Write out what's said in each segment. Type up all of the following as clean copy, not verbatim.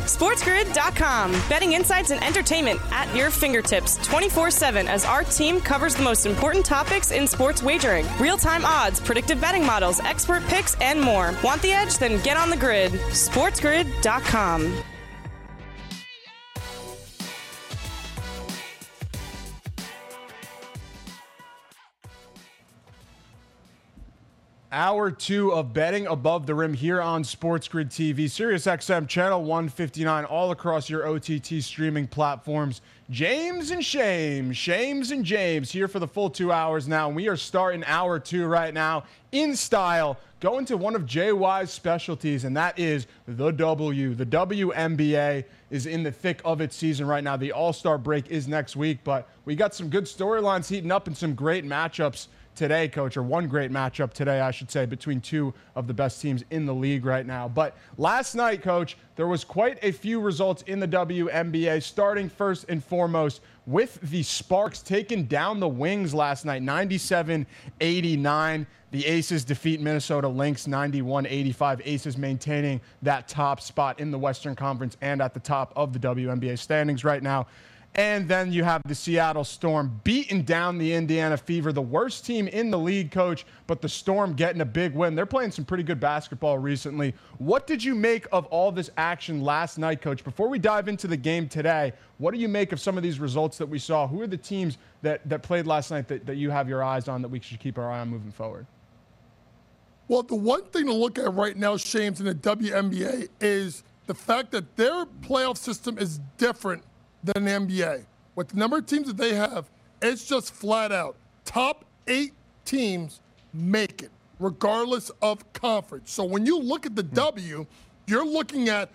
SportsGrid.com. Betting insights and entertainment at your fingertips 24/7 as our team covers the most important topics in sports wagering. Real-time odds, predictive betting models, expert picks, and more. Want the edge? Then get on the grid. SportsGrid.com. Hour 2 of Betting Above the Rim here on Sports Grid TV, Sirius XM channel 159, all across your OTT streaming platforms. James and Shames and James here for the full 2 hours now. And we are starting hour 2 right now in style, going to one of JY's specialties, and that is the W. The WNBA is in the thick of its season right now. The All-Star break is next week, but we got some good storylines heating up and some great matchups today, Coach, or one great matchup today, I should say, between two of the best teams in the league right now. But last night, Coach, there was quite a few results in the WNBA, starting first and foremost with the Sparks taking down the Wings last night, 97-89. The Aces defeat Minnesota Lynx 91-85. Aces maintaining that top spot in the Western Conference and at the top of the WNBA standings right now. And then you have the Seattle Storm beating down the Indiana Fever, the worst team in the league, Coach, but the Storm getting a big win. They're playing some pretty good basketball recently. What did you make of all this action last night, Coach? Before we dive into the game today, what do you make of some of these results that we saw? Who are the teams that played last night that you have your eyes on that we should keep our eye on moving forward? Well, the one thing to look at right now, Shames, in the WNBA is the fact that their playoff system is different than the NBA. With the number of teams that they have, it's just flat out. Top 8 teams make it, regardless of conference. So when you look at the W, you're looking at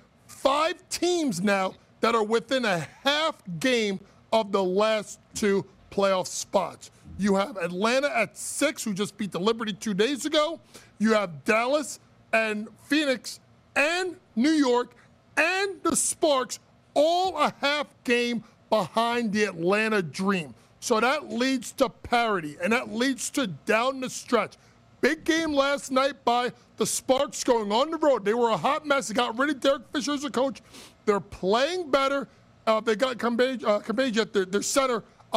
5 teams now that are within a half game of the last 2 playoff spots. You have Atlanta at 6, who just beat the Liberty 2 days ago. You have Dallas and Phoenix and New York and the Sparks all a half game behind the Atlanta Dream. So that leads to parity, and that leads to down the stretch. Big game last night by the Sparks going on the road. They were a hot mess. They got rid of Derek Fisher as a coach. They're playing better. They got Kambeja, their center,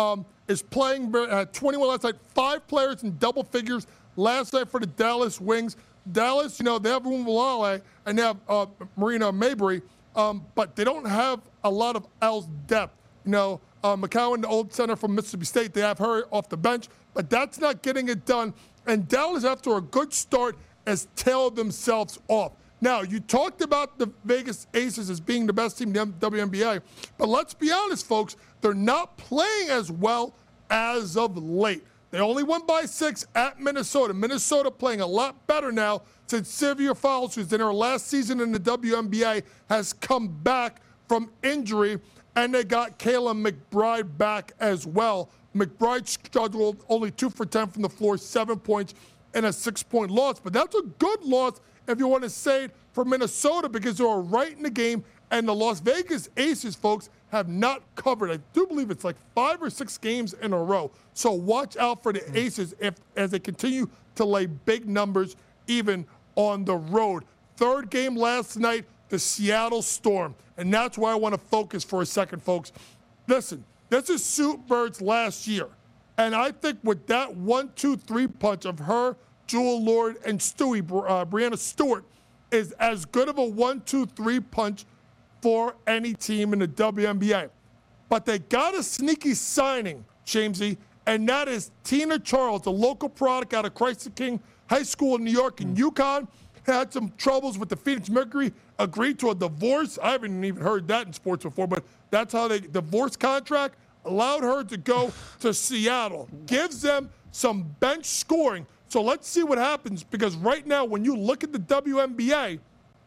is playing 21 last night. 5 players in double figures last night for the Dallas Wings. Dallas, they have Umulale and they have Marina Mabry. But they don't have a lot of else depth. McCowan, the old center from Mississippi State, they have her off the bench, but that's not getting it done. And Dallas, after a good start, has tailed themselves off. Now, you talked about the Vegas Aces as being the best team in the WNBA, but let's be honest, folks, they're not playing as well as of late. They only won by 6 at Minnesota. Minnesota playing a lot better now since Sylvia Fowles, who's in her last season in the WNBA, has come back from injury, and they got Kayla McBride back as well. McBride struggled only 2 for 10 from the floor, 7 points, and a 6-point loss. But that's a good loss if you want to say it for Minnesota, because they were right in the game, and the Las Vegas Aces, folks, have not covered. I do believe it's like 5 or 6 games in a row. So watch out for the Aces as they continue to lay big numbers even on the road. Third game last night, the Seattle Storm. And that's why I want to focus for a second, folks. Listen, this is Sue Bird's last year. And I think with that 1-2-3 punch of her, Jewel Lord, and Brianna Stewart is as good of a 1-2-3 punch for any team in the WNBA. But they got a sneaky signing, Jamesy, and that is Tina Charles, the local product out of Christ the King High School in New York and UConn. Had some troubles with the Phoenix Mercury, agreed to a divorce. I haven't even heard that in sports before, but that's how they divorce contract allowed her to go to Seattle. Gives them some bench scoring. So let's see what happens, because right now when you look at the WNBA,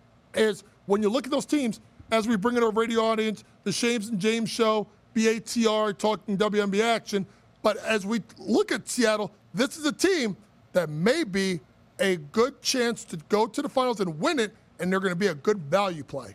is when you look at those teams, as we bring in our radio audience, the Shames and James Show, BATR, talking WNBA action. But as we look at Seattle, this is a team that may be a good chance to go to the finals and win it, and they're going to be a good value play.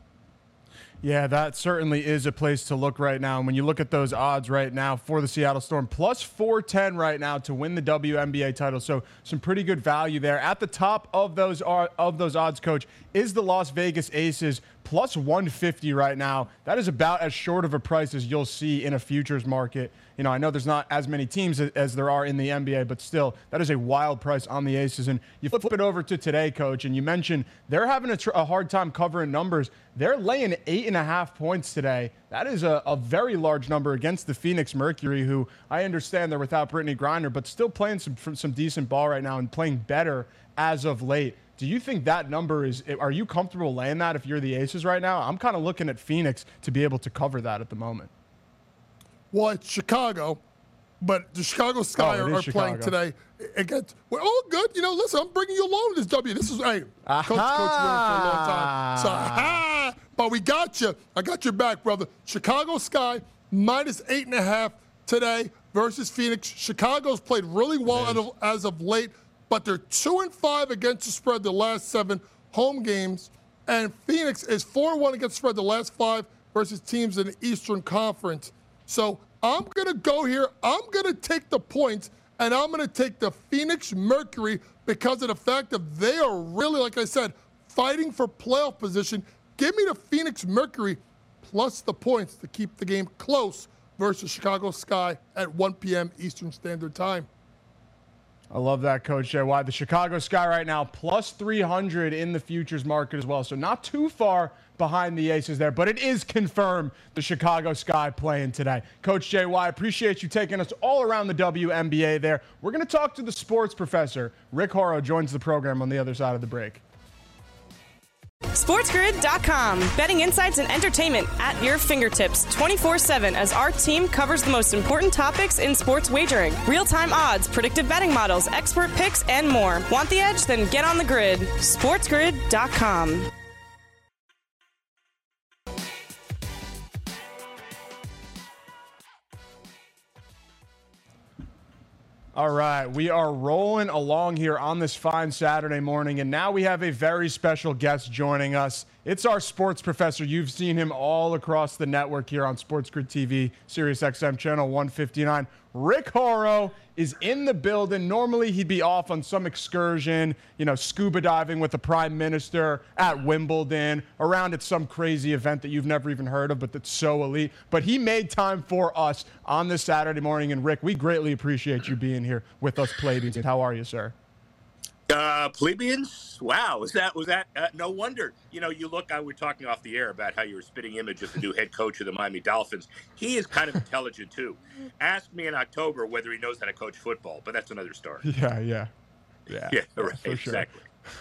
Yeah, that certainly is a place to look right now. And when you look at those odds right now for the Seattle Storm, plus 410 right now to win the WNBA title. So some pretty good value there. At the top of those odds, Coach, is the Las Vegas Aces, plus 150 right now. That is about as short of a price as you'll see in a futures market. You know, I know there's not as many teams as there are in the NBA, but still, that is a wild price on the Aces. And you flip it over to today, Coach, and you mentioned they're having a hard time covering numbers. They're laying 8.5 points today. That is a very large number against the Phoenix Mercury, who I understand they're without Brittany Griner, but still playing some decent ball right now and playing better as of late. Do you think that number are you comfortable laying that if you're the Aces right now? I'm kind of looking at Phoenix to be able to cover that at the moment. Well, it's Chicago, but the Chicago Sky are playing today against. We're all good. You know, listen, I'm bringing you along this W. This is, hey, Coach winning for a long time. So, but we got you. I got your back, brother. Chicago Sky minus 8.5 today versus Phoenix. Chicago's played really well as of late, but they're 2-5 against the spread the last 7 home games, and Phoenix is 4-1 against the spread the last 5 versus teams in the Eastern Conference. So I'm going to go here. I'm going to take the points, and I'm going to take the Phoenix Mercury because of the fact that they are really, like I said, fighting for playoff position. Give me the Phoenix Mercury plus the points to keep the game close versus Chicago Sky at 1 p.m. Eastern Standard Time. I love that, Coach JY. The Chicago Sky right now plus 300 in the futures market as well. So not too far behind the Aces there, but it is confirmed the Chicago Sky playing today. Coach JY, appreciate you taking us all around the WNBA there. We're going to talk to the sports professor. Rick Horrow joins the program on the other side of the break. SportsGrid.com. Betting insights and entertainment at your fingertips 24/7 as our team covers the most important topics in sports wagering. Real-time odds, predictive betting models, expert picks, and more. Want the edge? Then get on the grid. SportsGrid.com. All right, we are rolling along here on this fine Saturday morning, and now we have a very special guest joining us. It's our sports professor. You've seen him all across the network here on Sports Grid TV, Sirius XM Channel 159. Rick Horrow is in the building. Normally, he'd be off on some excursion, you know, scuba diving with the Prime Minister at Wimbledon, around at some crazy event that you've never even heard of, but that's so elite. But he made time for us on this Saturday morning. And, Rick, we greatly appreciate you being here with us, plebeians. How are you, sir? Plebeians? Wow, was that no wonder. You know, you look, I was talking off the air about how you were spitting image of the new head coach of the Miami Dolphins. He is kind of intelligent, too. Ask me in October whether he knows how to coach football, but that's another story. Yeah, right, for sure. Exactly.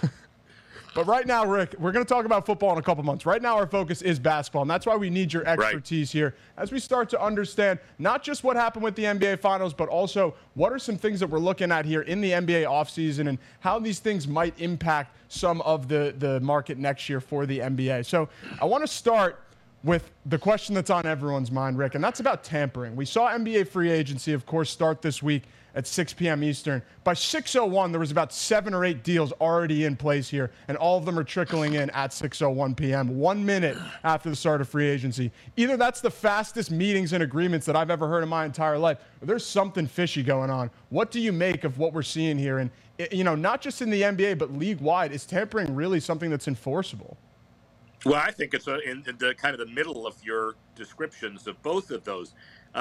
But right now, Rick, we're going to talk about football in a couple months. Right now, our focus is basketball, and that's why we need your expertise here as we start to understand not just what happened with the NBA Finals, but also what are some things that we're looking at here in the NBA offseason and how these things might impact some of the market next year for the NBA. So I want to start with the question that's on everyone's mind, Rick, and that's about tampering. We saw NBA free agency, of course, start this week at 6 p.m. Eastern. By 6:01, there was about 7 or 8 deals already in place here, and all of them are trickling in at 6:01 p.m., 1 minute after the start of free agency. Either that's the fastest meetings and agreements that I've ever heard in my entire life, or there's something fishy going on. What do you make of what we're seeing here? And, you know, not just in the NBA, but league-wide, is tampering really something that's enforceable? Well, I think it's in the kind of the middle of your descriptions of both of those.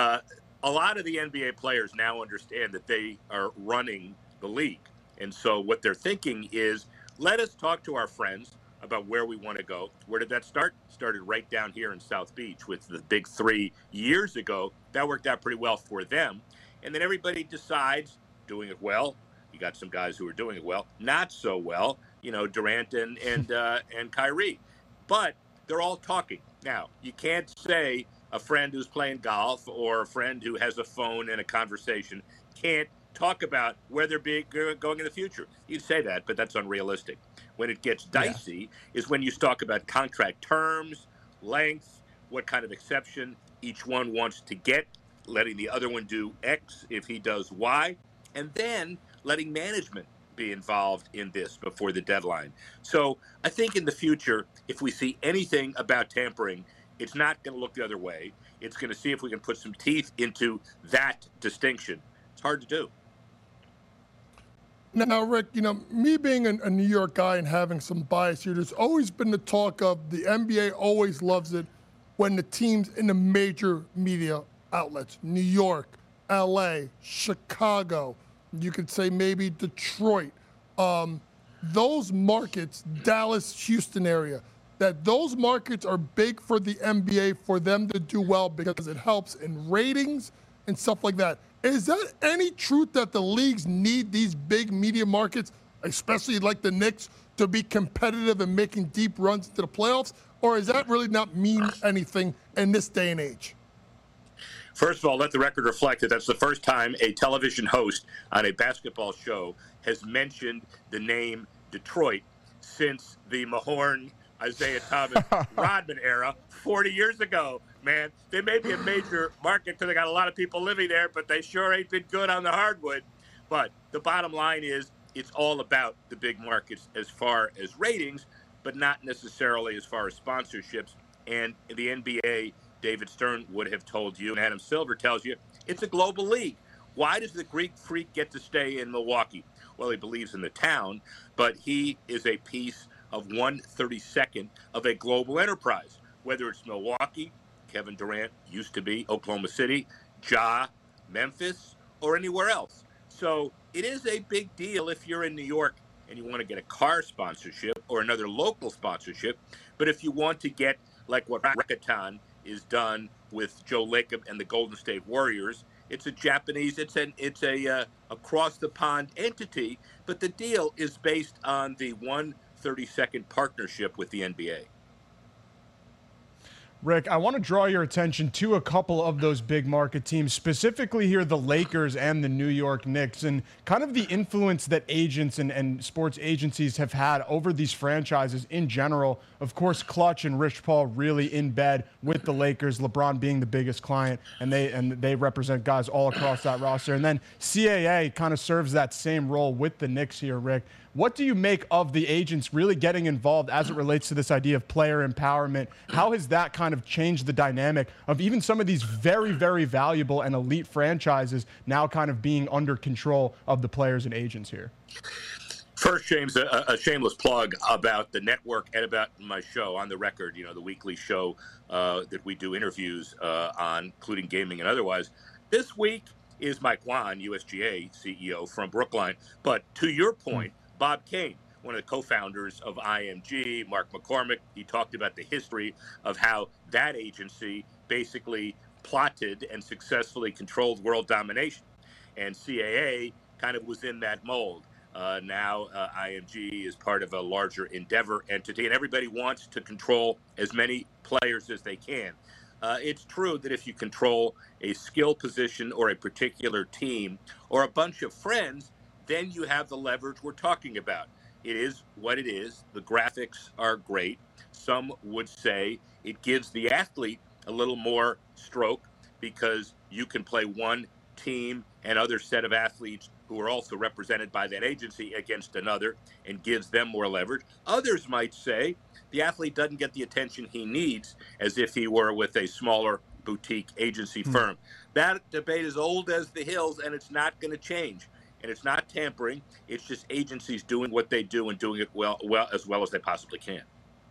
A lot of the NBA players now understand that they are running the league. And so what they're thinking is, let us talk to our friends about where we want to go. Where did that start? Started right down here in South Beach with the Big Three years ago. That worked out pretty well for them. And then everybody decides, doing it well. You got some guys who are doing it well, not so well, you know, Durant and Kyrie. But they're all talking. Now, you can't say a friend who's playing golf or a friend who has a phone and a conversation can't talk about where they're going in the future. You'd say that, but that's unrealistic. When it gets dicey is when you talk about contract terms, length, what kind of exception each one wants to get, letting the other one do X if he does Y, and then letting management be involved in this before the deadline. So I think in the future, if we see anything about tampering, it's not going to look the other way. It's going to see if we can put some teeth into that distinction. It's hard to do. Now, Rick, me being a New York guy and having some bias here, there's always been the talk of the NBA always loves it when the teams in the major media outlets, New York, LA, Chicago, you could say maybe Detroit, those markets, Dallas, Houston area, that those markets are big for the NBA for them to do well because it helps in ratings and stuff like that. Is that any truth that the leagues need these big media markets, especially like the Knicks, to be competitive and making deep runs into the playoffs? Or does that really not mean anything in this day and age? First of all, let the record reflect that that's the first time a television host on a basketball show has mentioned the name Detroit since the Mahorn, Isaiah Thomas, Rodman era 40 years ago. Man, they may be a major market because they got a lot of people living there, but they sure ain't been good on the hardwood. But the bottom line is it's all about the big markets as far as ratings, but not necessarily as far as sponsorships. And the NBA, David Stern would have told you, and Adam Silver tells you, it's a global league. Why does the Greek Freak get to stay in Milwaukee? Well, he believes in the town, but he is a piece of 1/32nd of a global enterprise, whether it's Milwaukee, Kevin Durant used to be, Oklahoma City, Ja, Memphis, or anywhere else. So it is a big deal if you're in New York and you want to get a car sponsorship or another local sponsorship. But if you want to get like what Rakuten is done with Joe Lacob and the Golden State Warriors, it's a Japanese, it's a across the pond entity, but the deal is based on the 1/32nd partnership with the NBA. Rick, I want to draw your attention to a couple of those big market teams, specifically here the Lakers and the New York Knicks, and kind of the influence that agents and sports agencies have had over these franchises in general. Of course, Clutch and Rich Paul really in bed with the Lakers, LeBron being the biggest client, and they represent guys all across that roster. And then CAA kind of serves that same role with the Knicks here, Rick. What do you make of the agents really getting involved as it relates to this idea of player empowerment? How has that kind of changed the dynamic of even some of these very, very valuable and elite franchises now kind of being under control of the players and agents here? First, James, a shameless plug about the network and about my show, On the Record, the weekly show that we do interviews on, including gaming and otherwise. This week is Mike Wan, USGA CEO from Brookline. But to your point, Bob Kane, one of the co-founders of IMG, Mark McCormick, he talked about the history of how that agency basically plotted and successfully controlled world domination. And CAA kind of was in that mold. Now IMG is part of a larger Endeavor entity, and everybody wants to control as many players as they can. It's true that if you control a skill position or a particular team or a bunch of friends, then you have the leverage we're talking about. It is what it is. The graphics are great. Some would say it gives the athlete a little more stroke because you can play one team and other set of athletes who are also represented by that agency against another and gives them more leverage. Others might say the athlete doesn't get the attention he needs as if he were with a smaller boutique agency firm. That debate is old as the hills, and it's not going to change. And it's not tampering. It's just agencies doing what they do and doing it well as they possibly can.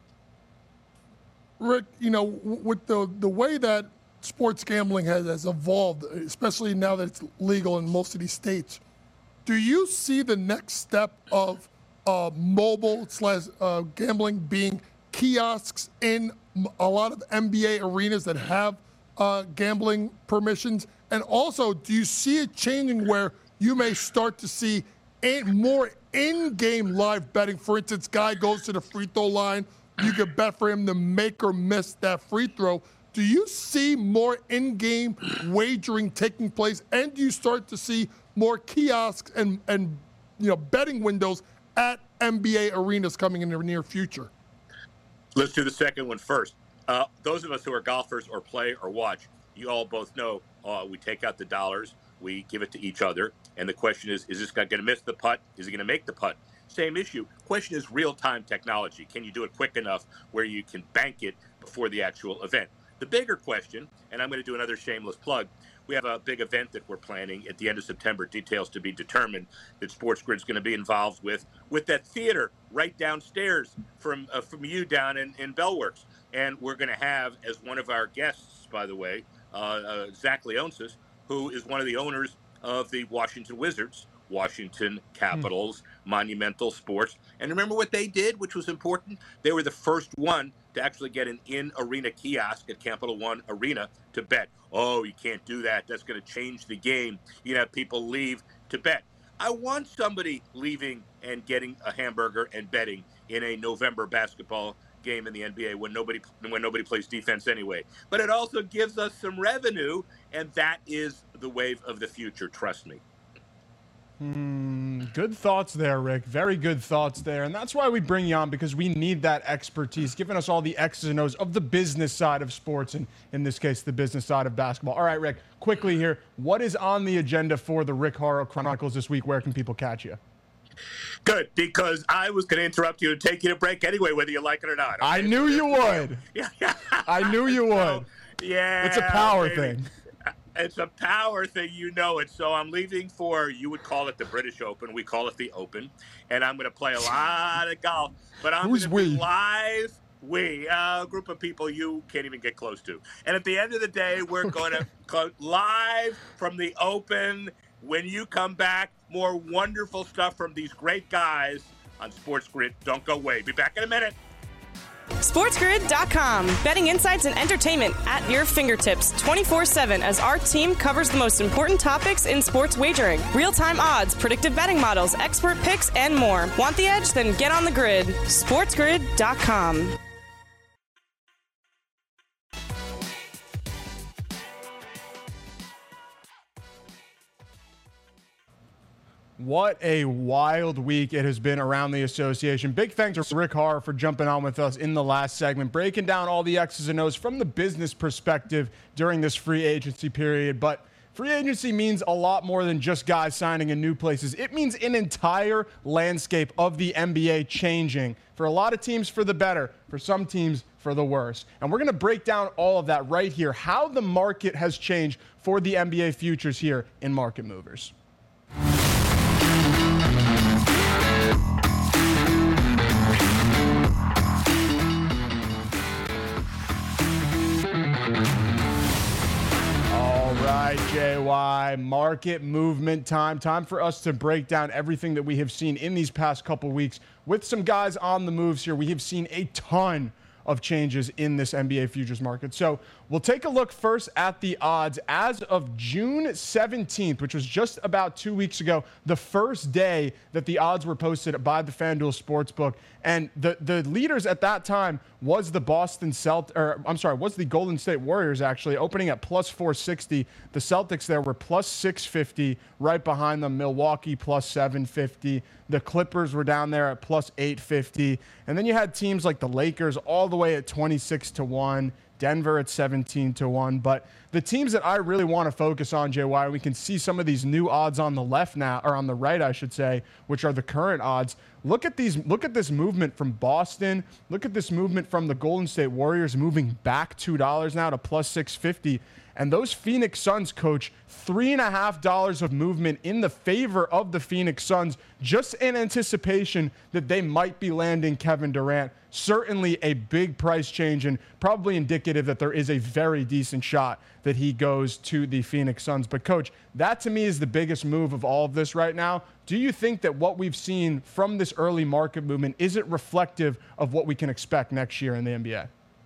Rick, with the way that sports gambling has evolved, especially now that it's legal in most of these states, do you see the next step of mobile / gambling being kiosks in a lot of NBA arenas that have gambling permissions? And also, do you see it changing where you may start to see more in-game live betting? For instance, guy goes to the free throw line, you could bet for him to make or miss that free throw. Do you see more in-game wagering taking place, and do you start to see more kiosks and betting windows at NBA arenas coming in the near future? Let's do the second one first. Those of us who are golfers or play or watch, you all both know we take out the dollars, we give it to each other, and the question is this guy going to miss the putt? Is he going to make the putt? Same issue. Question is real-time technology. Can you do it quick enough where you can bank it before the actual event? The bigger question, and I'm going to do another shameless plug, we have a big event that we're planning at the end of September, details to be determined, that Sports Grid's going to be involved with that theater right downstairs from you down in Bellworks. And we're going to have, as one of our guests, by the way, Zach Leonsis, who is one of the owners of the Washington Wizards, Washington Capitals, Monumental Sports. And remember what they did, which was important? They were the first one to actually get an in-arena kiosk at Capital One Arena to bet. Oh, you can't do that. That's going to change the game. You have people leave to bet. I want somebody leaving and getting a hamburger and betting in a November basketball game in the NBA when nobody plays defense anyway. But it also gives us some revenue, and that is the wave of the future. Trust me. Good thoughts there, Rick. Very good thoughts there. And that's why we bring you on, because we need that expertise, giving us all the X's and O's of the business side of sports, and in this case, the business side of basketball. All right, Rick, quickly here, what is on the agenda for the Rick Horrow Chronicles this week? Where can people catch you? Good, because I was going to interrupt you and take you to break anyway, whether you like it or not. Okay? I knew you would. I knew you would. So, yeah. It's a power thing. It's a power thing, you know it. So I'm leaving for, you would call it the British Open. We call it the Open. And I'm going to play a lot of golf. But I'm going to be live. A group of people you can't even get close to. And at the end of the day, we're going to go live from the Open. When you come back, more wonderful stuff from these great guys on Sports Grid. Don't go away. Be back in a minute. SportsGrid.com. Betting insights and entertainment at your fingertips 24/7 as our team covers the most important topics in sports wagering. Real-time odds, predictive betting models, expert picks, and more. Want the edge? Then get on the grid. SportsGrid.com. What a wild week it has been around the association. Big thanks to Rick Horrow for jumping on with us in the last segment, breaking down all the X's and O's from the business perspective during this free agency period. But free agency means a lot more than just guys signing in new places. It means an entire landscape of the NBA changing. For a lot of teams, for the better. For some teams, for the worse. And we're going to break down all of that right here, how the market has changed for the NBA futures here in Market Movers. JY, market movement time for us to break down everything that we have seen in these past couple weeks with some guys on the moves here. We have seen a ton of changes in this NBA futures market. So we'll take a look first at the odds as of June 17th, which was just about 2 weeks ago, the first day that the odds were posted by the FanDuel Sportsbook. And the leaders at that time was the was the Golden State Warriors, actually, opening at plus 460. The Celtics there were plus 650, right behind them. Milwaukee plus 750. The Clippers were down there at plus 850. And then you had teams like the Lakers all the way at 26-1. Denver at 17-1. But the teams that I really want to focus on, JY, we can see some of these new odds on the left now, or on the right, I should say, which are the current odds. Look at this movement from Boston. Look at this movement from the Golden State Warriors moving back $2 now to plus 650. And those Phoenix Suns, coach, $3.50 of movement in the favor of the Phoenix Suns, just in anticipation that they might be landing Kevin Durant. Certainly a big price change and probably indicative that there is a very decent shot that he goes to the Phoenix Suns. But, coach, that to me is the biggest move of all of this right now. Do you think that what we've seen from this early market movement, is it reflective of what we can expect next year in the NBA?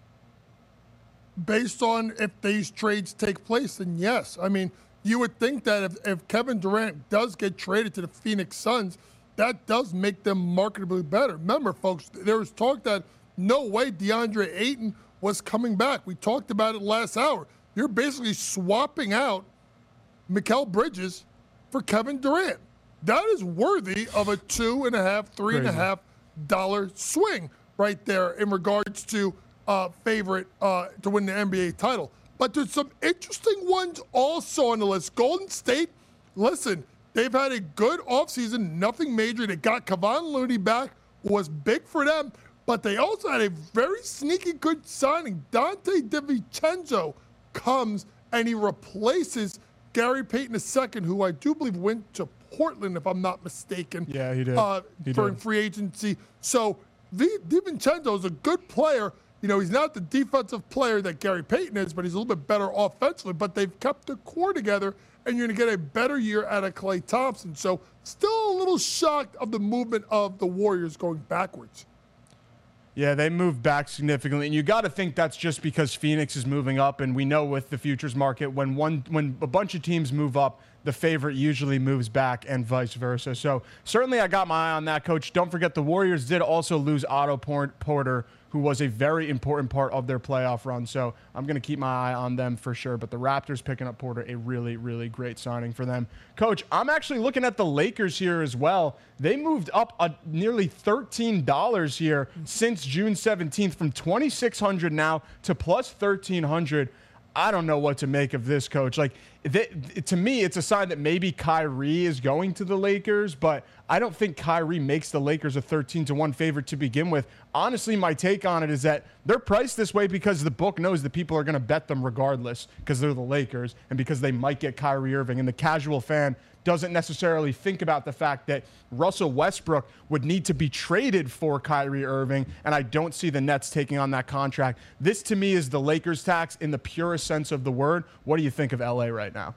Based on if these trades take place, then yes. I mean, you would think that if Kevin Durant does get traded to the Phoenix Suns, that does make them marketably better. Remember, folks, there was talk that no way DeAndre Ayton was coming back. We talked about it last hour. You're basically swapping out Mikal Bridges for Kevin Durant. That is worthy of a $2.5, $3.5 swing right there in regards to favorite to win the NBA title. But there's some interesting ones also on the list. Golden State, listen, they've had a good offseason, nothing major. They got Kevon Looney back, was big for them. But they also had a very sneaky good signing. Dante DiVincenzo comes and he replaces Gary Payton II, who I do believe went to Portland, if I'm not mistaken. Yeah, he did. During free agency. So DiVincenzo is a good player. You know, he's not the defensive player that Gary Payton is, but he's a little bit better offensively. But they've kept the core together, and you're going to get a better year out of Klay Thompson. So still a little shocked of the movement of the Warriors going backwards. Yeah, they moved back significantly, and you got to think that's just because Phoenix is moving up, and we know with the futures market, when a bunch of teams move up, the favorite usually moves back and vice versa. So certainly I got my eye on that, Coach. Don't forget the Warriors did also lose Otto Porter, who was a very important part of their playoff run. So I'm going to keep my eye on them for sure. But the Raptors picking up Porter, a really, really great signing for them. Coach, I'm actually looking at the Lakers here as well. They moved up nearly $13 here since June 17th from $2,600 now to plus $1,300. I don't know what to make of this, Coach. Like, to me, it's a sign that maybe Kyrie is going to the Lakers, but I don't think Kyrie makes the Lakers a 13-1 favorite to begin with. Honestly, my take on it is that they're priced this way because the book knows that people are going to bet them regardless because they're the Lakers and because they might get Kyrie Irving. And the casual fan doesn't necessarily think about the fact that Russell Westbrook would need to be traded for Kyrie Irving, and I don't see the Nets taking on that contract. This, to me, is the Lakers tax in the purest sense of the word. What do you think of LA right now?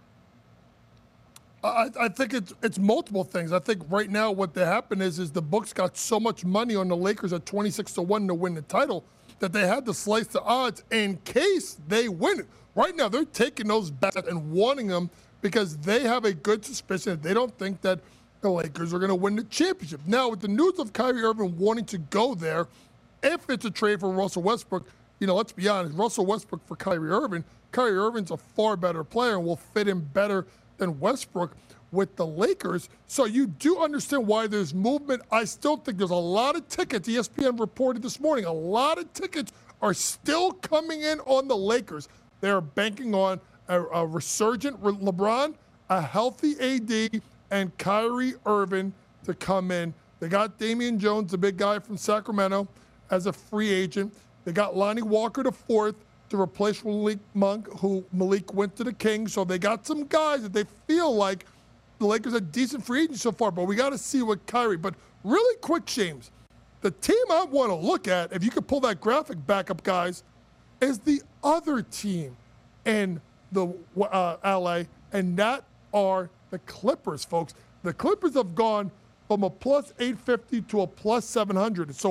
I think it's multiple things. I think right now what happened is the books got so much money on the Lakers at 26-1 to win the title that they had to slice the odds in case they win it. Right now, they're taking those bets and wanting them because they have a good suspicion that they don't think that the Lakers are going to win the championship. Now, with the news of Kyrie Irving wanting to go there, if it's a trade for Russell Westbrook, you know, let's be honest, Russell Westbrook for Kyrie Irving's a far better player and will fit in better than Westbrook with the Lakers. So you do understand why there's movement. I still think there's a lot of tickets. ESPN reported this morning, a lot of tickets are still coming in on the Lakers. They're banking on a resurgent LeBron, a healthy AD, and Kyrie Irving to come in. They got Damian Jones, the big guy from Sacramento, as a free agent. They got Lonnie Walker IV to replace Malik Monk, who Malik went to the Kings. So they got some guys that they feel like the Lakers are decent free agents so far, but we got to see what Kyrie. But really quick, James, the team I want to look at, if you could pull that graphic back up, guys, is the other team in the LA, and that are the Clippers, folks. The Clippers have gone from a plus 850 to a plus 700. So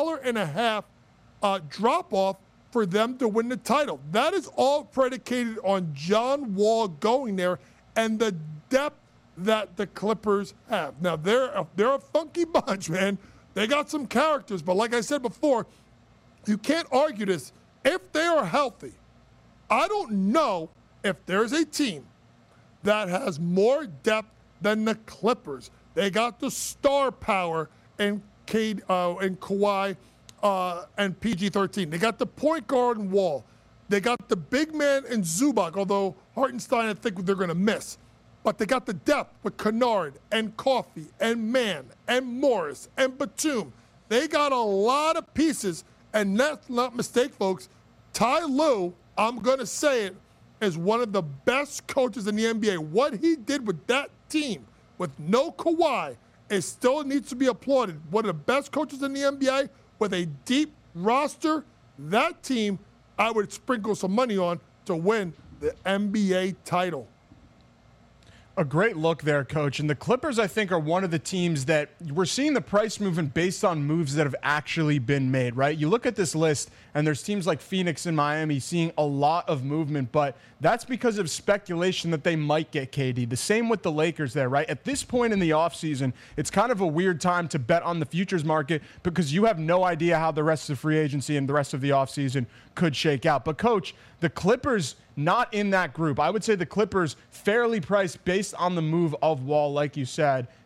$1.50 drop off for them to win the title. That is all predicated on John Wall going there and the depth that the Clippers have. Now, they're a funky bunch, man. They got some characters, but like I said before, you can't argue this. If they are healthy, I don't know if there's a team that has more depth than the Clippers. They got the star power in Kawhi and PG-13. They got the point guard in Wall. They got the big man in Zubac, although Hartenstein I think they're going to miss. But they got the depth with Kennard and Coffey and Mann and Morris and Batum. They got a lot of pieces, and let's not mistake, folks, Ty Lue, I'm going to say it, is one of the best coaches in the NBA. What he did with that team with no Kawhi, it still needs to be applauded. One of the best coaches in the NBA with a deep roster. That team, I would sprinkle some money on to win the NBA title. A great look there, Coach. And the Clippers, I think, are one of the teams that we're seeing the price movement based on moves that have actually been made, right? You look at this list, and there's teams like Phoenix and Miami seeing a lot of movement, but that's because of speculation that they might get KD. The same with the Lakers there, right? At this point in the offseason, it's kind of a weird time to bet on the futures market because you have no idea how the rest of the free agency and the rest of the offseason could shake out. But, Coach, the Clippers not in that group. I would say the Clippers fairly priced based on the move of Wall, like you said.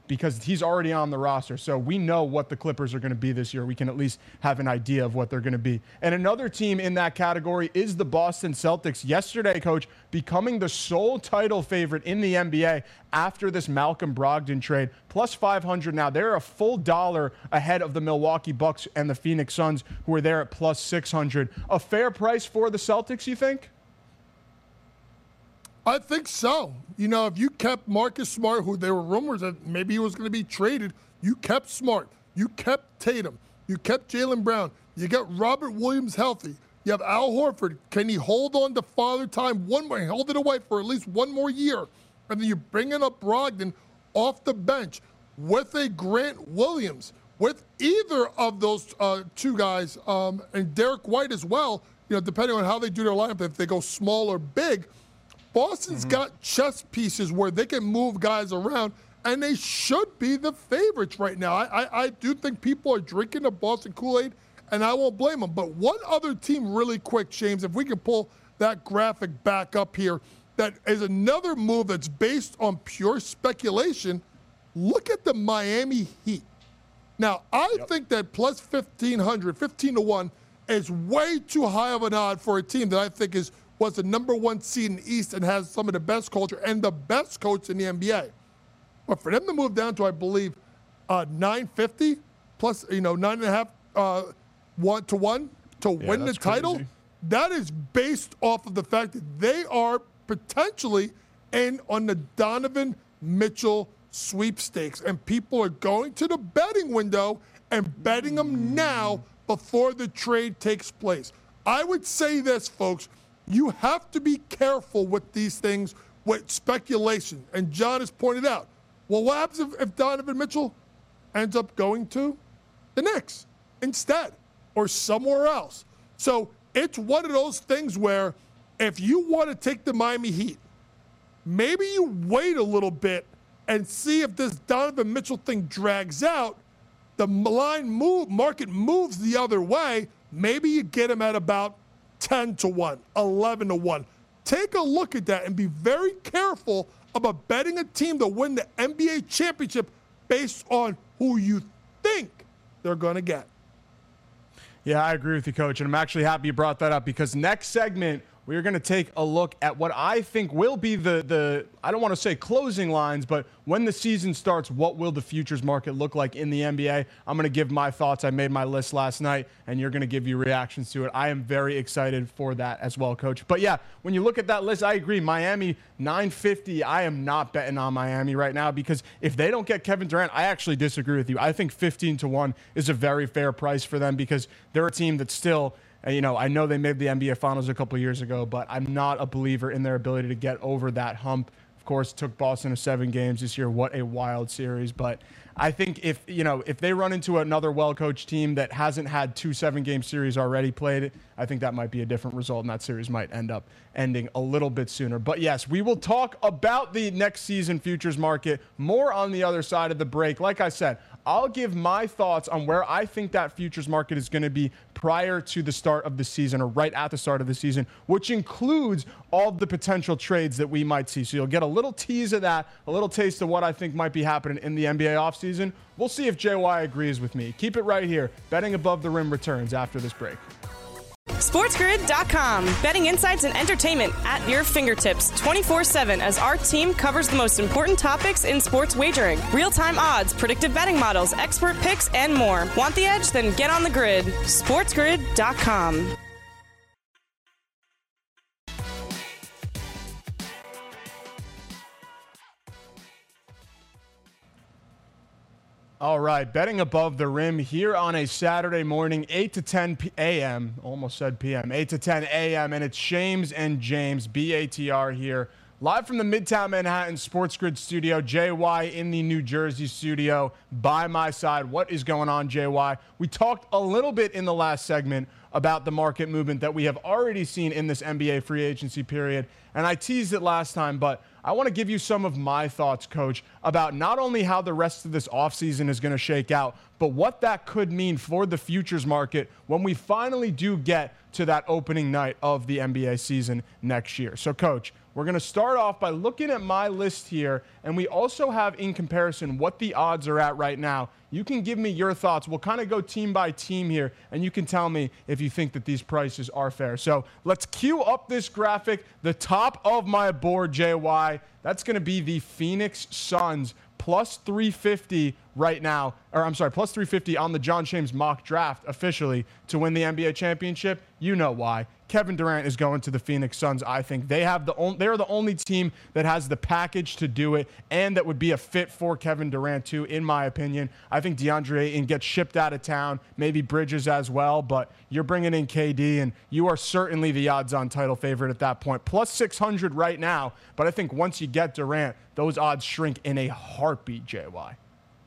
because he's already on the roster. So we know what the Clippers are going to be this year. We can at least have an idea of what they're going to be. And another team in that category is the Boston Celtics. Yesterday, Coach, becoming the sole title favorite in the NBA after this Malcolm Brogdon trade, plus 500 now. They're a full dollar ahead of the Milwaukee Bucks and the Phoenix Suns, who are there at plus 600. A fair price for the Celtics, you think? I think so. You know, if you kept Marcus Smart, who there were rumors that maybe he was going to be traded, you kept Smart, you kept Tatum, you kept Jaylen Brown, you got Robert Williams healthy, you have Al Horford. Can he hold on to Father Time one more, hold it away for at least one more year? And then you're bringing up Brogdon off the bench with a Grant Williams, with either of those two guys, and Derek White as well, you know, depending on how they do their lineup, if they go small or big. Boston's got chess pieces where they can move guys around, and they should be the favorites right now. I do think people are drinking the Boston Kool-Aid, and I won't blame them. But one other team really quick, James, if we can pull that graphic back up here, that is another move that's based on pure speculation. Look at the Miami Heat. Now, I think that plus 1,500, 15 to 1, is way too high of an odd for a team that I think was the number one seed in the East and has some of the best culture and the best coach in the NBA. But for them to move down to, I believe, 950 plus, 9.5 1 to 1 to win the title, crazy. That is based off of the fact that they are potentially in on the Donovan Mitchell sweepstakes, and people are going to the betting window and betting them now before the trade takes place. I would say this, folks. You have to be careful with these things, with speculation. And John has pointed out, well, what happens if Donovan Mitchell ends up going to the Knicks instead or somewhere else? So it's one of those things where if you want to take the Miami Heat, maybe you wait a little bit and see if this Donovan Mitchell thing drags out. The market moves the other way. Maybe you get him at about 10 to 1, 11 to 1. Take a look at that and be very careful about betting a team to win the NBA championship based on who you think they're going to get. Yeah, I agree with you, Coach, and I'm actually happy you brought that up because next segment, we are going to take a look at what I think will be the I don't want to say closing lines, but when the season starts, what will the futures market look like in the NBA? I'm going to give my thoughts. I made my list last night, and you're going to give your reactions to it. I am very excited for that as well, Coach. But, yeah, when you look at that list, I agree. Miami, 950. I am not betting on Miami right now because if they don't get Kevin Durant, I actually disagree with you. I think 15 to 1 is a very fair price for them because they're a team that's still – I know they made the NBA Finals a couple years ago, but I'm not a believer in their ability to get over that hump. Of course, it took Boston to 7 games this year. What a wild series. But I think if they run into another well-coached team that hasn't had 2 7-game series already played, I think that might be a different result, and that series might end up ending a little bit sooner. But, yes, we will talk about the next season futures market more on the other side of the break. Like I said, I'll give my thoughts on where I think that futures market is going to be prior to the start of the season or right at the start of the season, which includes all the potential trades that we might see. So you'll get a little tease of that, a little taste of what I think might be happening in the NBA offseason. We'll see if JY agrees with me. Keep it right here. Betting Above the Rim returns after this break. SportsGrid.com. Betting insights and entertainment at your fingertips 24/7 as our team covers the most important topics in sports wagering. Real-time odds, predictive betting models, expert picks, and more. Want the edge? Then get on the grid. SportsGrid.com. All right, Betting Above the Rim here on a Saturday morning, 8 to 10 a.m., almost said p.m., 8 to 10 a.m., and it's Shames and James, BATR here, live from the Midtown Manhattan Sports Grid studio. JY in the New Jersey studio by my side. What is going on, JY? We talked a little bit in the last segment about the market movement that we have already seen in this NBA free agency period, and I teased it last time, but I want to give you some of my thoughts, Coach, about not only how the rest of this offseason is going to shake out, but what that could mean for the futures market when we finally do get to that opening night of the NBA season next year. So, Coach, We're going to start off by looking at my list here, and we also have in comparison what the odds are at right now. You can give me your thoughts. We'll kind of go team by team here, and you can tell me if you think that these prices are fair. So let's cue up this graphic. The top of my board, JY, that's going to be the Phoenix Suns plus 350 right now, or I'm sorry, plus 350 on the John Shames mock draft officially to win the NBA championship. You know why. Kevin Durant is going to the Phoenix Suns. I think they're the only team that has the package to do it and that would be a fit for Kevin Durant too, in my opinion. I think DeAndre Ayton gets shipped out of town, maybe Bridges as well, but you're bringing in KD and you are certainly the odds-on title favorite at that point. Plus 600 right now, but I think once you get Durant, those odds shrink in a heartbeat, JY.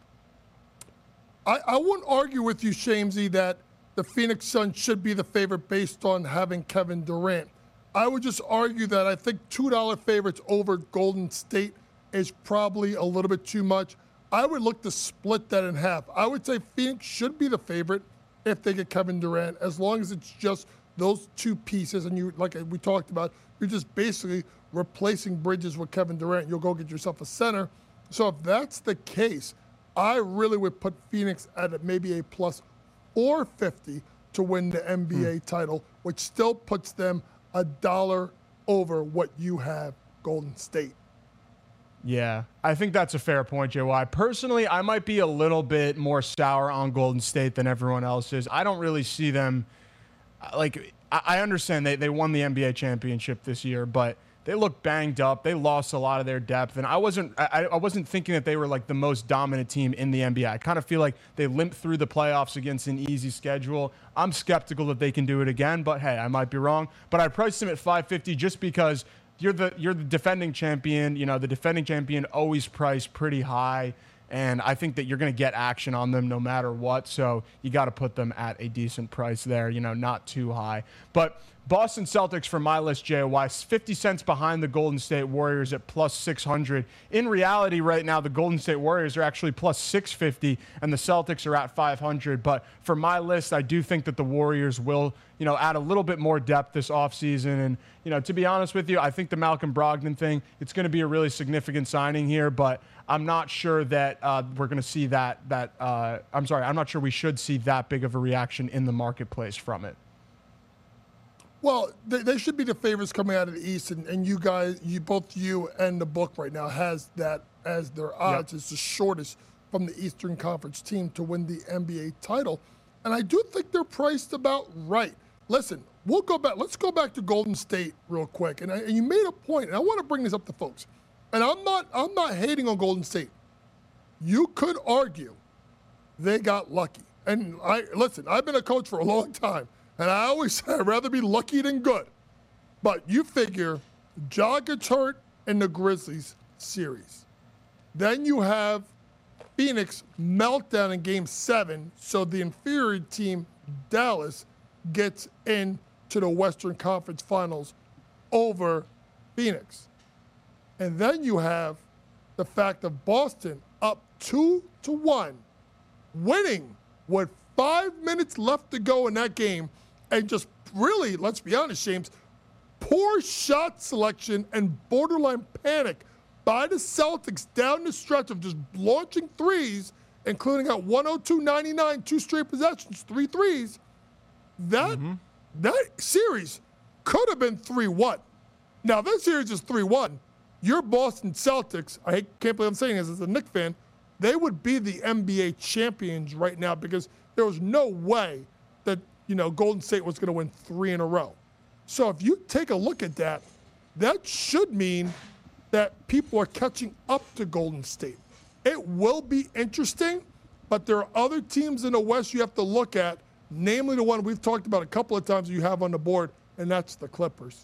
I wouldn't argue with you, Shamesy, that the Phoenix Suns should be the favorite based on having Kevin Durant. I would just argue that I think $2 favorites over Golden State is probably a little bit too much. I would look to split that in half. I would say Phoenix should be the favorite if they get Kevin Durant, as long as it's just those two pieces. And you, like we talked about, you're just basically replacing Bridges with Kevin Durant. You'll go get yourself a center. So if that's the case, I really would put Phoenix at maybe a plus 450 to win the NBA title, which still puts them $1 over what you have Golden State. Yeah, I think that's a fair point, JY. Personally, I might be a little bit more sour on Golden State than everyone else is. I don't really see them, like, I understand they won the NBA championship this year, but they look banged up. They lost a lot of their depth, and I wasn't thinking that they were like the most dominant team in the NBA. I kind of feel like they limped through the playoffs against an easy schedule. I'm skeptical that they can do it again, but hey, I might be wrong. But I priced them at $550 just because you're the defending champion. You know, the defending champion always priced pretty high, and I think that you're going to get action on them no matter what. So you got to put them at a decent price there. You know, not too high, but. Boston Celtics for my list, JY, 50 cents behind the Golden State Warriors at plus 600. In reality, right now, the Golden State Warriors are actually plus 650, and the Celtics are at 500. But for my list, I do think that the Warriors will, add a little bit more depth this offseason. And, to be honest with you, I think the Malcolm Brogdon thing, it's going to be a really significant signing here, but I'm not sure that we're going to see I'm not sure we should see that big of a reaction in the marketplace from it. Well, they should be the favorites coming out of the East, and you guys, both you and the book right now has that as their odds. Yep. It's the shortest from the Eastern Conference team to win the NBA title, and I do think they're priced about right. Listen, we'll go back. Let's go back to Golden State real quick, and you made a point, and I want to bring this up to folks. And I'm not hating on Golden State. You could argue they got lucky, and I've been a coach for a long time. And I always say I'd rather be lucky than good. But you figure Ja gets hurt in the Grizzlies series. Then you have Phoenix meltdown in Game 7, so the inferior team, Dallas, gets into the Western Conference Finals over Phoenix. And then you have the fact of Boston up 2-1, winning with 5 minutes left to go in that game. And just really, let's be honest, James, poor shot selection and borderline panic by the Celtics down the stretch of just launching threes, including at 102-99, 2 straight possessions, 3 threes. That series could have been 3-1. Now, that series is 3-1. Your Boston Celtics, I can't believe I'm saying this as a Knicks fan, they would be the NBA champions right now because there was no way that Golden State was going to win 3 in a row. So if you take a look at that, that should mean that people are catching up to Golden State. It will be interesting, but there are other teams in the West you have to look at, namely the one we've talked about a couple of times you have on the board, and that's the Clippers.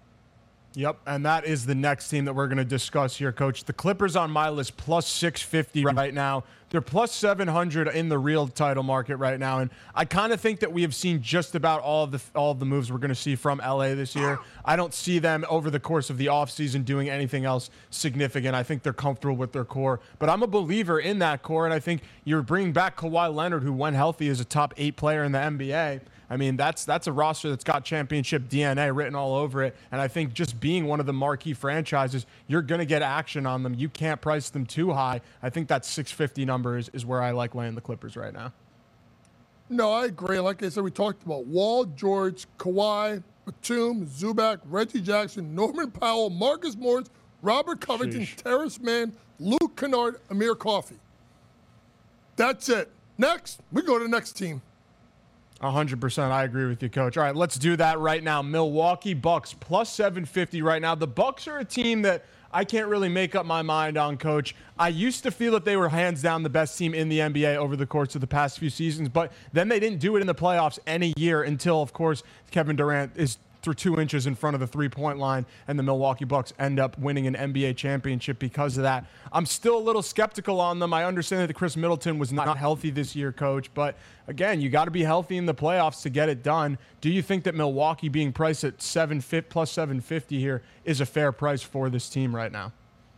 Yep, and that is the next team that we're going to discuss here, Coach. The Clippers on my list, plus 650 right now. They're plus 700 in the real title market right now, and I kind of think that we have seen just about all of the moves we're going to see from LA this year. I don't see them over the course of the offseason doing anything else significant. I think they're comfortable with their core, but I'm a believer in that core, and I think you're bringing back Kawhi Leonard, who, when healthy, is a top 8 player in the NBA. I mean, that's a roster that's got championship DNA written all over it. And I think just being one of the marquee franchises, you're going to get action on them. You can't price them too high. I think that 650 number is where I like laying the Clippers right now. No, I agree. Like I said, we talked about Wall, George, Kawhi, Batum, Zubac, Reggie Jackson, Norman Powell, Marcus Morris, Robert Covington, Terrence Mann, Luke Kennard, Amir Coffey. That's it. Next, we go to the next team. 100%. I agree with you, Coach. All right, let's do that right now. Milwaukee Bucks plus 750 right now. The Bucks are a team that I can't really make up my mind on, Coach. I used to feel that they were hands down the best team in the NBA over the course of the past few seasons, but then they didn't do it in the playoffs any year until, of course, Kevin Durant is through 2 inches in front of the three-point line, and the Milwaukee Bucks end up winning an NBA championship because of that. I'm still a little skeptical on them. I understand that Chris Middleton was not healthy this year, Coach, but again, you got to be healthy in the playoffs to get it done. Do you think that Milwaukee being priced at plus 750 here is a fair price for this team right now?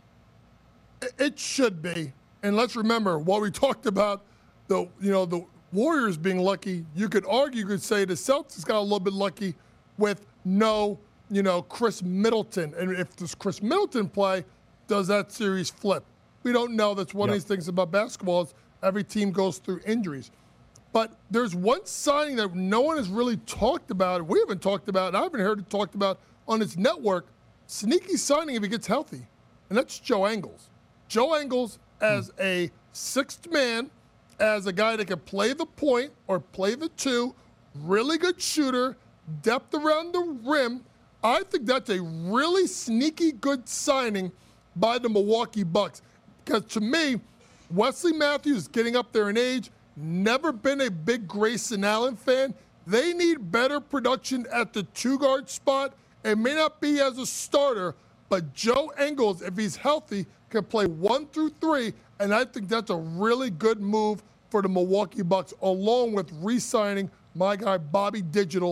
It should be. And let's remember, while we talked about the Warriors being lucky, you could say the Celtics got a little bit lucky with no, Chris Middleton. And if does Chris Middleton play, does that series flip? We don't know. That's one of these things about basketball is every team goes through injuries. But there's one signing that no one has really talked about. We haven't talked about, and I haven't heard it talked about on its network. Sneaky signing if he gets healthy, and that's Joe Ingles. Joe Ingles as a sixth man, as a guy that can play the point or play the two, really good shooter, depth around the rim. I think that's a really sneaky good signing by the Milwaukee Bucks. Because to me, Wesley Matthews getting up there in age, never been a big Grayson Allen fan. They need better production at the two-guard spot. It may not be as a starter, but Joe Ingles, if he's healthy, can play 1 through 3, and I think that's a really good move for the Milwaukee Bucks, along with re-signing my guy Bobby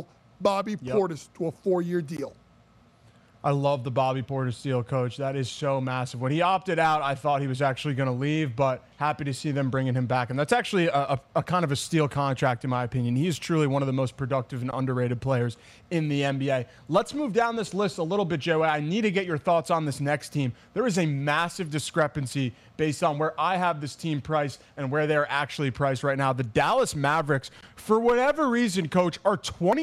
Portis to a 4-year deal. I love the Bobby Portis deal, Coach. That is so massive. When he opted out, I thought he was actually going to leave, but happy to see them bringing him back. And that's actually a kind of a steal contract, in my opinion. He is truly one of the most productive and underrated players in the NBA. Let's move down this list a little bit, Joey. I need to get your thoughts on this next team. There is a massive discrepancy based on where I have this team priced and where they're actually priced right now. The Dallas Mavericks, for whatever reason, Coach, are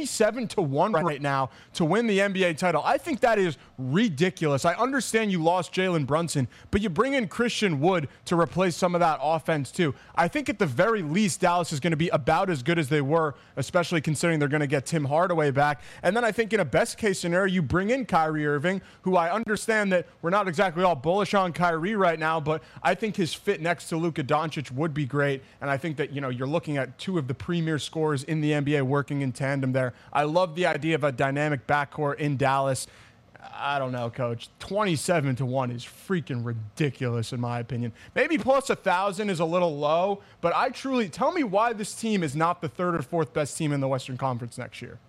27-1 right now to win the NBA title. I think that is ridiculous. I understand you lost Jalen Brunson, but you bring in Christian Wood to replace some of that offense too. I think at the very least, Dallas is going to be about as good as they were, especially considering they're going to get Tim Hardaway back. And then I think in a best case scenario, you bring in Kyrie Irving, who I understand that we're not exactly all bullish on Kyrie right now, but I think his fit next to Luka Doncic would be great. And I think that, you're looking at two of the premier scorers in the NBA working in tandem there. I love the idea of a dynamic backcourt in Dallas. I don't know, Coach. 27-1 is freaking ridiculous in my opinion. Maybe plus 1,000 is a little low, but tell me why this team is not the third or fourth best team in the Western Conference next year.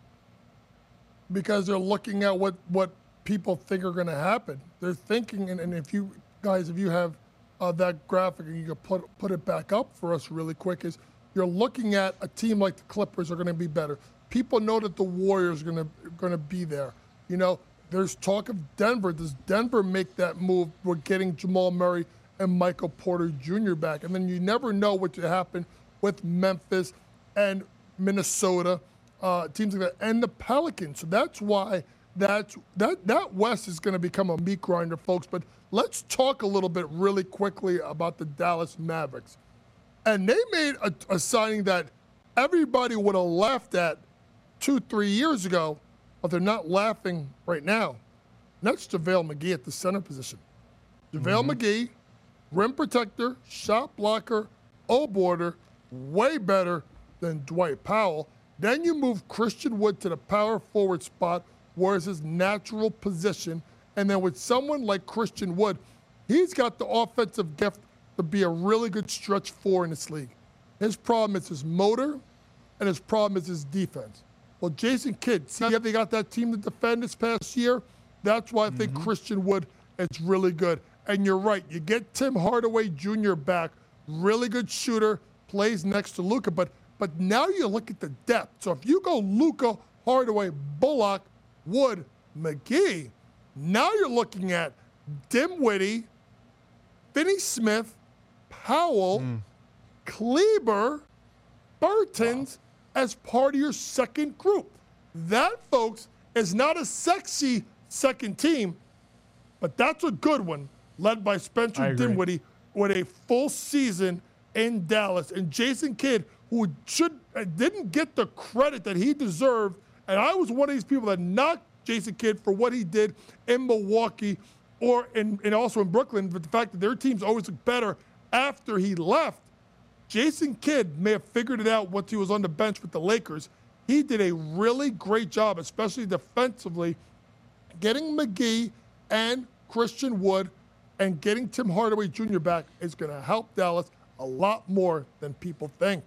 Because they're looking at what people think are going to happen. They're thinking, and if you have that graphic and you can put it back up for us really quick, is you're looking at a team like the Clippers are going to be better. People know that the Warriors are going to be there. There's talk of Denver. Does Denver make that move? We're getting Jamal Murray and Michael Porter Jr. back. And then you never know what will happen with Memphis and Minnesota, teams like that, and the Pelicans. So that's why that West is going to become a meat grinder, folks. But let's talk a little bit really quickly about the Dallas Mavericks. And they made a signing that everybody would have laughed at 2-3 years ago, but they're not laughing right now. And that's JaVale McGee at the center position. JaVale McGee, rim protector, shot blocker, O-boarder, way better than Dwight Powell. Then you move Christian Wood to the power forward spot, where it's his natural position. And then with someone like Christian Wood, he's got the offensive gift to be a really good stretch four in this league. His problem is his motor, and his problem is his defense. Well, Jason Kidd, see how they got that team to defend this past year? That's why I think Christian Wood is really good. And you're right. You get Tim Hardaway Jr. back, really good shooter, plays next to Luka. But But now you look at the depth. So if you go Luka, Hardaway, Bullock, Wood, McGee, now you're looking at Dinwiddie, Finney Smith, Powell, Kleber, Bertans as part of your second group. That, folks, is not a sexy second team, but that's a good one, led by Spencer Dinwiddie with a full season in Dallas. And Jason Kidd, who didn't get the credit that he deserved, and I was one of these people that knocked Jason Kidd for what he did in Milwaukee and also in Brooklyn, but the fact that their teams always look better after he left. Jason Kidd may have figured it out once he was on the bench with the Lakers. He did a really great job, especially defensively, getting McGee and Christian Wood and getting Tim Hardaway Jr. back is going to help Dallas a lot more than people think.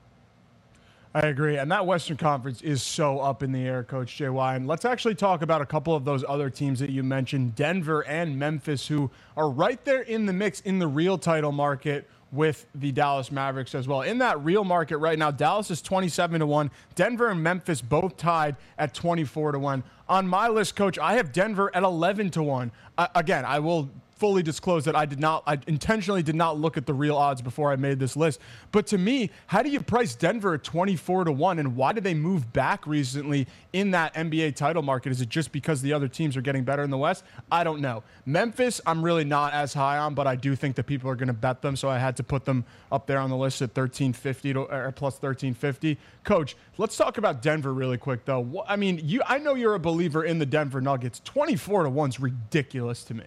I agree. And that Western Conference is so up in the air, Coach JY. And let's actually talk about a couple of those other teams that you mentioned, Denver and Memphis, who are right there in the mix in the real title market with the Dallas Mavericks as well. In that real market right now, Dallas is 27-1. Denver and Memphis both tied at 24-1. On my list, Coach, I have Denver at 11-1. Again, I will fully disclose that I intentionally did not look at the real odds before I made this list. But to me, how do you price Denver at 24-1, and why did they move back recently in that NBA title market? Is it just because the other teams are getting better in the West? I don't know. Memphis, I'm really not as high on, but I do think that people are going to bet them, so I had to put them up there on the list at 1350 or plus 1350. Coach, let's talk about Denver really quick, though. I mean, I know you're a believer in the Denver Nuggets. 24-1 is ridiculous to me.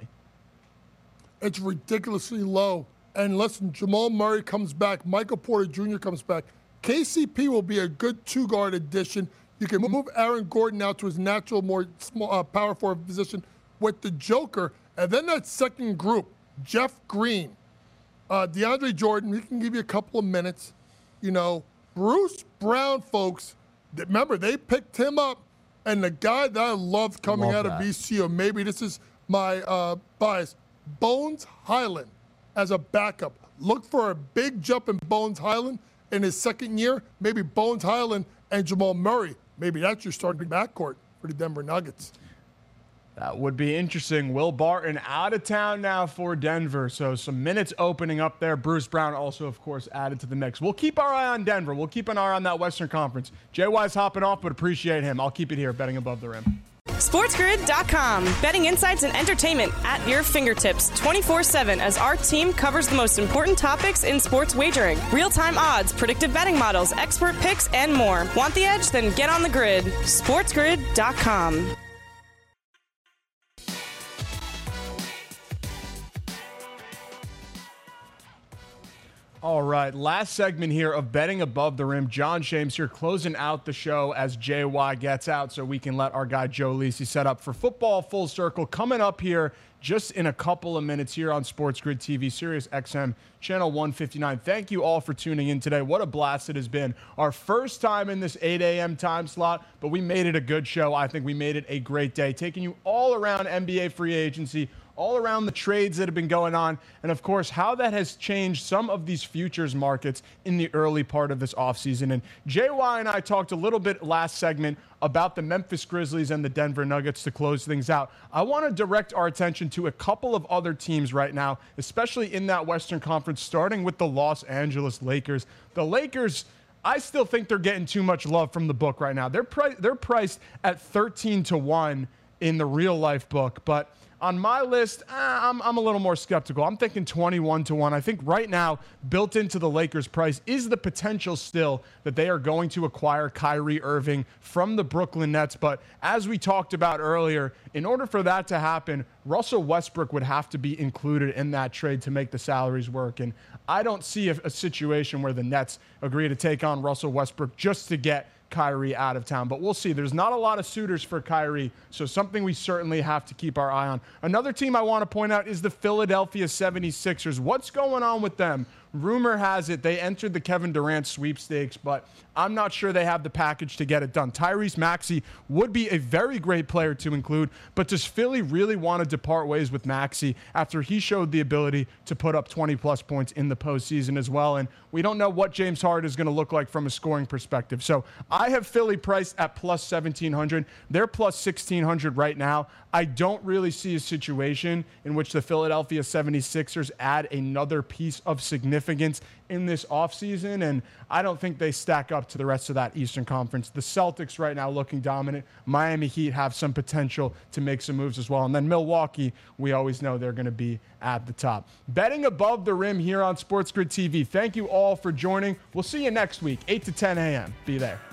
It's ridiculously low. And listen, Jamal Murray comes back. Michael Porter Jr. comes back. KCP will be a good two-guard addition. You can move Aaron Gordon out to his natural, more small, power forward position with the Joker. And then that second group, Jeff Green, DeAndre Jordan, he can give you a couple of minutes. You know, Bruce Brown, folks, remember, they picked him up. And the guy that I loved coming out of VCU, maybe this is my bias, Bones Highland as a backup. Look for a big jump in Bones Highland in his second year. Maybe Bones Highland and Jamal Murray. Maybe that's your starting backcourt for the Denver Nuggets. That would be interesting. Will Barton out of town now for Denver. So some minutes opening up there. Bruce Brown also, of course, added to the mix. We'll keep our eye on Denver. We'll keep an eye on that Western Conference. JY's hopping off, but appreciate him. I'll keep it here, betting above the rim. SportsGrid.com. Betting insights and entertainment at your fingertips 24/7 as our team covers the most important topics in sports wagering. Real-time odds, predictive betting models, expert picks, and more. Want the edge? Then get on the grid. SportsGrid.com. All right, last segment here of Betting Above the Rim. John Shames here closing out the show as JY gets out so we can let our guy Joe Lisi set up for Football Full Circle coming up here just in a couple of minutes here on Sports Grid TV, Sirius XM, channel 159. Thank you all for tuning in today. What a blast it has been. Our first time in this 8 a.m. time slot, but we made it a good show. I think we made it a great day, taking you all around NBA free agency, all around the trades that have been going on, and of course, how that has changed some of these futures markets in the early part of this offseason. And JY and I talked a little bit last segment about the Memphis Grizzlies and the Denver Nuggets to close things out. I want to direct our attention to a couple of other teams right now, especially in that Western Conference, starting with the Los Angeles Lakers. The Lakers, I still think they're getting too much love from the book right now. They're priced at 13-1 in the real life book, but on my list, I'm a little more skeptical. I'm thinking 21-1. I think right now, built into the Lakers' price is the potential still that they are going to acquire Kyrie Irving from the Brooklyn Nets. But as we talked about earlier, in order for that to happen, Russell Westbrook would have to be included in that trade to make the salaries work. And I don't see a situation where the Nets agree to take on Russell Westbrook just to get Kyrie out of town, but we'll see. There's not a lot of suitors for Kyrie, so something we certainly have to keep our eye on. Another team I want to point out is the Philadelphia 76ers. What's going on with them? rumor has it they entered the Kevin Durant sweepstakes, but I'm not sure they have the package to get it done. Tyrese Maxey would be a very great player to include, but does Philly really want to depart ways with Maxey after he showed the ability to put up 20-plus points in the postseason as well? And we don't know what James Harden is going to look like from a scoring perspective. So I have Philly priced at plus 1,700. They're plus 1,600 right now. I don't really see a situation in which the Philadelphia 76ers add another piece of significance in this offseason, and I don't think they stack up to the rest of that Eastern Conference. The Celtics right now looking dominant. Miami Heat have some potential to make some moves as well. And then Milwaukee, we always know they're going to be at the top. Betting above the rim here on SportsGrid TV. Thank you all for joining. We'll see you next week, 8 to 10 a.m. Be there.